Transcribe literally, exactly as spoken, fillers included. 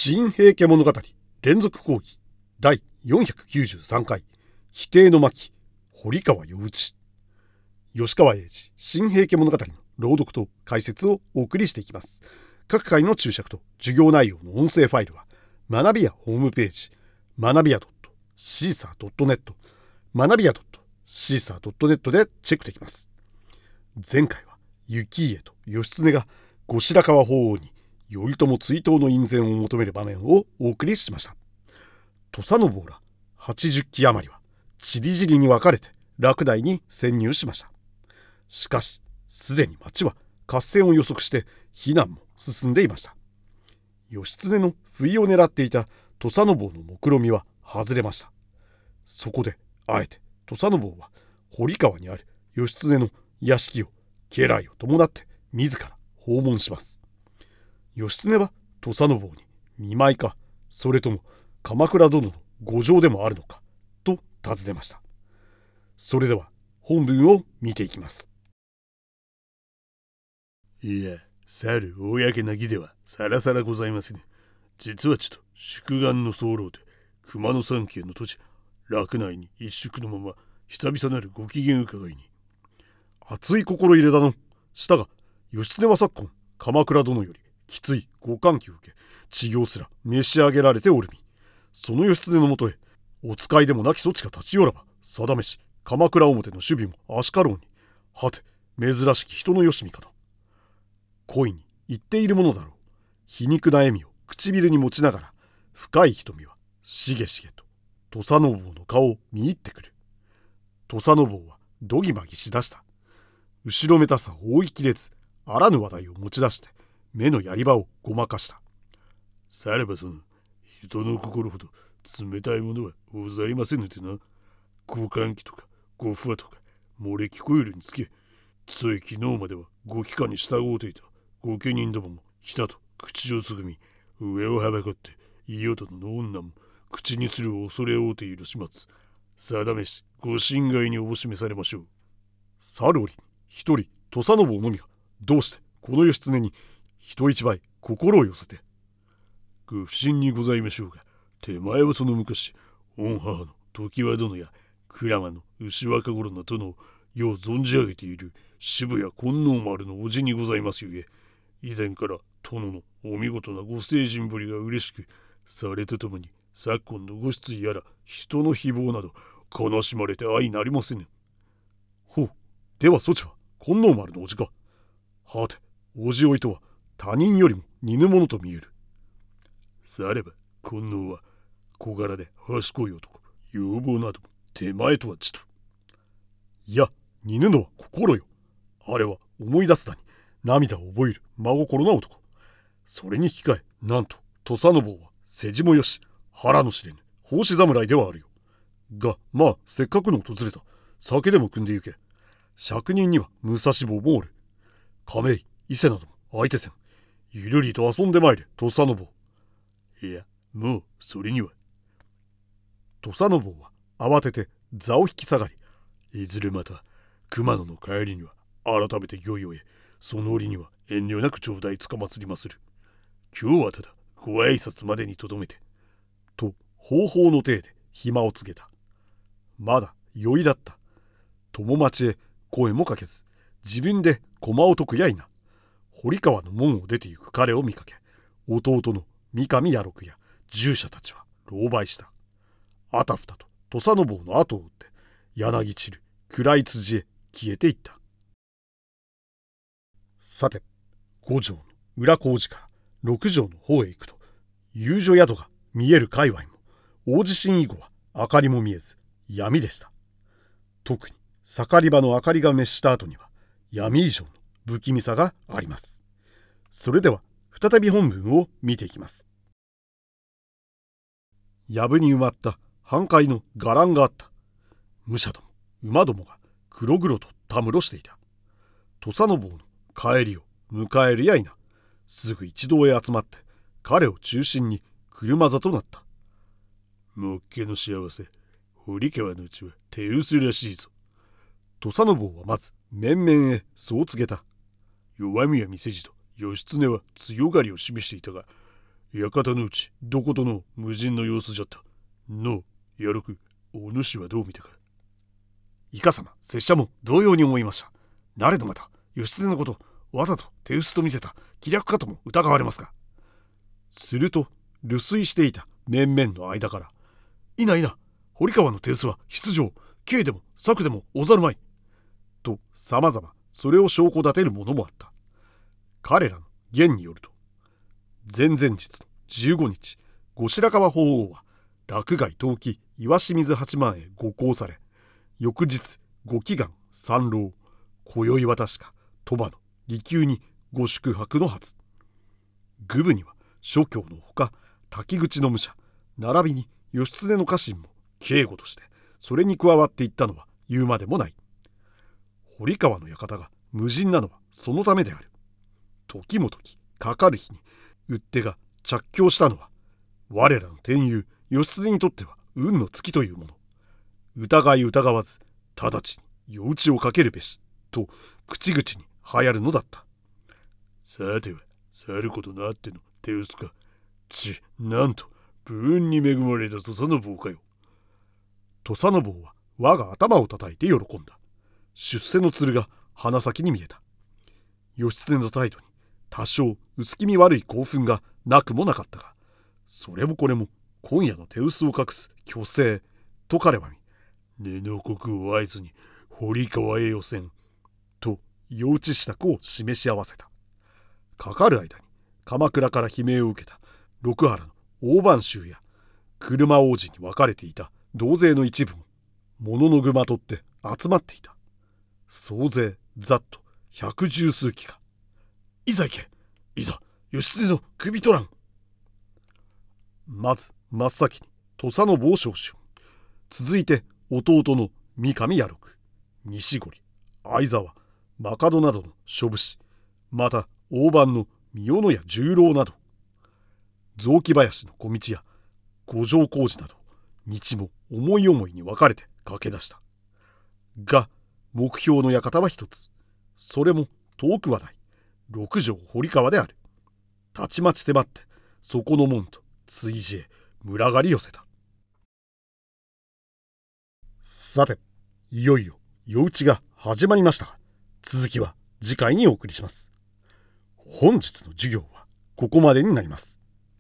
新平家物語連続講義だいよんひゃくきゅうじゅうさんかい否定の巻堀川与内。吉川英治新平家物語の朗読と解説をお送りしていきます。各回の注釈と授業内容の音声ファイルは学びやホームページ学びや シーサードットネット 学びや シーサードットネット でチェックできます。前回は行家と義経が後白河法皇に頼朝追討の院宣を求める場面をお送りしました。土佐の坊らはちじゅっき余りはちりぢりに分かれて洛内に潜入しました。しかしすでに町は合戦を予測して避難も進んでいました。義経の不意を狙っていた土佐の坊の目論みは外れました。そこであえて土佐の坊は堀川にある義経の屋敷を家来を伴って自ら訪問します。義経は土佐の坊に見舞いか、それとも鎌倉殿の御城でもあるのかと尋ねました。それでは本文を見ていきます。 いや、さる公な儀ではさらさらございませぬ。実はちと宿願の候で熊野三家の土地洛内に一宿のまま久々なるご機嫌伺いに。 熱い心入れだの。したが義経は昨今鎌倉殿よりきついご喚起を受け、治療すら召し上げられておるみ。その義経のもとへお使いでもなき措置が立ち寄らば定めし鎌倉表の守備もあしかろうに、はて珍しき人のよしみかな。恋に言っているものだろう。皮肉な笑みを唇に持ちながら深い瞳はしげしげと土佐の坊の顔を見入ってくる。土佐の坊はどぎまぎしだした。後ろめたさを追いきれず、あらぬ話題を持ち出して目のやり場をごまかした。 さればその人の心ほど冷たいものはございませぬてな。ご喚起とかご不和とか漏れ聞こえるにつけ、つい昨日まではご帰化に従うていた御家人どももひたと口をつぐみ、上をはばかって伊予殿の女も口にする恐れおうている始末、定めしご心外にお示されましょう。 さる折に一人土佐の坊のみがどうしてこの義経に人一倍心を寄せて。 ご不審にございましょうが、手前はその昔御母の常盤殿や鞍馬の牛若五郎の殿をよう存じ上げている渋谷金王丸の叔父にございますゆえ、以前から殿のお見事なご成人ぶりが嬉しく、されとともに昨今のご失意やら人の誹謗など悲しまれて相なりませぬ。 ほう、ではそちは金王丸の叔父か。はて叔父追いとは他人よりも似ぬものと見える。 されば金王は小柄で賢い男、要望など手前とはちと。 いや、似ぬのは心よ。あれは思い出すだに涙を覚える真心な男。それに引き換え、なんと土佐の坊は世辞もよし、腹の知れぬ奉仕侍ではあるよ。がまあせっかくの訪れた、酒でも汲んでゆけ。借人には武蔵坊もおる。亀井伊勢なども相手せん。ゆるりと遊んでまいれ土佐の坊。 いや、もうそれには。 土佐の坊は慌てて座を引き下がり、 いずれまた熊野の帰りには改めて御用へ、その折には遠慮なく頂戴つかまつりまする。今日はただご挨拶までにとどめて。 と方法の体で暇を告げた。まだ酔いだった。友町へ声もかけず、自分で駒を解くやいな。堀川の門を出て行く彼を見かけ、弟の三上弥六や従者たちは狼狽した。あたふたと土佐の坊の後を追って柳散る暗い辻へ消えていった。さて五条の裏小路から六条の方へ行くと、遊女宿が見える界隈も大地震以後は明かりも見えず闇でした。特に盛り場の明かりが滅した後には闇以上の不気味さがあります。それでは再び本文を見ていきます。藪に埋まった半壊の伽藍があった。武者ども馬どもが黒々とたむろしていた。土佐の坊の帰りを迎えるやいな、すぐ一堂へ集まって彼を中心に車座となった。 もっけの幸せ、堀川のうちは手薄らしいぞ。 土佐の坊はまず面々へそう告げた。 弱みは見せじと義経は強がりを示していたが、 館のうちどことの無人の様子じゃった。のう、やろく、お主はどう見たか。 いかさま、拙者も同様に思いました。なれどまた、義経のこと、わざと手薄と見せた気略かとも疑われますが。すると、留守居していた面々の間から、いないな、堀川の手薄は必定、刑でも策でもおざるまい。と、さまざま、それを証拠立てるものもあった。彼らの言によると、前々日のじゅうごにち、後白河法皇は、洛外陶器石清水八幡へご行され、翌日ご祈願参籠、今宵は確か鳥羽の離宮にご宿泊のはず。愚部には諸教のほか滝口の武者並びに義経の家臣も警護としてそれに加わっていったのは言うまでもない。堀川の館が無人なのはそのためである。時も時かかる日に打手が着橋したのは我らの天友義経にとっては運の尽きというもの。疑い疑わず直ちに夜討ちをかけるべしと口々に流行るのだった。 さてはさることなっての手薄か。ち、なんと不運に恵まれた土佐の坊かよ。 土佐の坊は我が頭を叩いて喜んだ。出世の鶴が鼻先に見えた。義経の態度に多少薄気味悪い興奮がなくもなかったが、それもこれも今夜の手薄を隠す虚勢と彼は見、 根の国を合図に堀川へ予選と夜討ちした子を示し合わせた。かかる間に鎌倉から悲鳴を受けた六原の大番衆や車王子に分かれていた同勢の一部も物の具まとって集まっていた。総勢ざっと百十数騎か。いざ行け、いざ義経の首取らん。まず真っ先に土佐の坊将春、続いて弟の三上弥六、西堀、相沢、真門などの諸武士、また大番の三尾野や十郎など、雑木林の小道や五条工事など道も思い思いに分かれて駆け出した。が目標の館は一つ、それも遠くはない六条堀川である。たちまち迫ってそこの門と追事へ群がり寄せた。さて、いよいよ夜討ちが始まりましたが、続きは次回にお送りします。本日の授業はここまでになります。